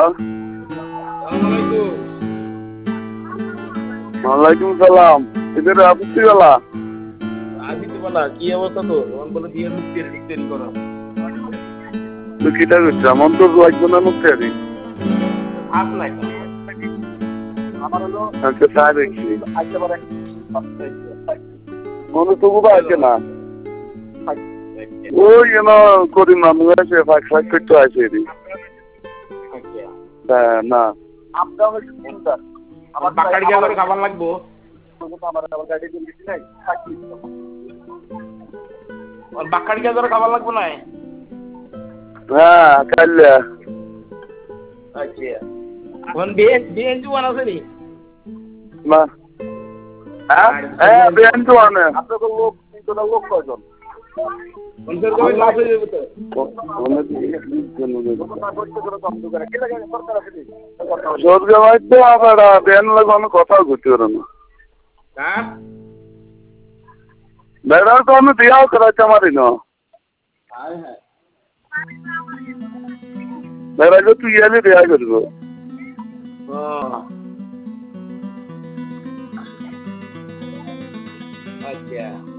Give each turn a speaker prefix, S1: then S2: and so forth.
S1: ওয়ালাইকুম সালাম। এদের আপত্তি বলা
S2: কি অবস্থা তোর? বলে দিয়ে দেরি করো।
S1: তুই কিটা করছিস? আমার তো লাগবে না মুক্তি আরি।
S2: আস নাই আমার হলো
S1: আচ্ছা তাই দেখছি
S2: আইতে পারে
S1: মনে তো বুঝা আছে না ওই করি মামু আছে ফাঁক ফাঁক করতে আছে এটি না
S2: আমরা আমার বাকাড়ি গিয়ে করে খাবার লাগবো আমার গাড়ি দিয়ে দিছি নাই আর বাকাড়ি গিয়ে করে খাবার লাগবো না
S1: হ্যাঁ কাল্লা
S2: আচ্ছা কোন বিএন জুয়ান আছে নি
S1: না হ্যাঁ বিএন জুয়ান
S2: আপনাদের লোক তিনটা লোক কয়জন কোনদের কই লাভ হয়ে যাবে তো
S1: সরকার হয়তো আবার বিএন লাগানো কথা করতে পারে না
S2: হ্যাঁ
S1: বেড়ার তো আমি বিয়াও করাচ্ছি আমারই না
S2: হ্যাঁ হ্যাঁ
S1: বেড়াকে তুই এলে বিয়া করবো
S2: আচ্ছা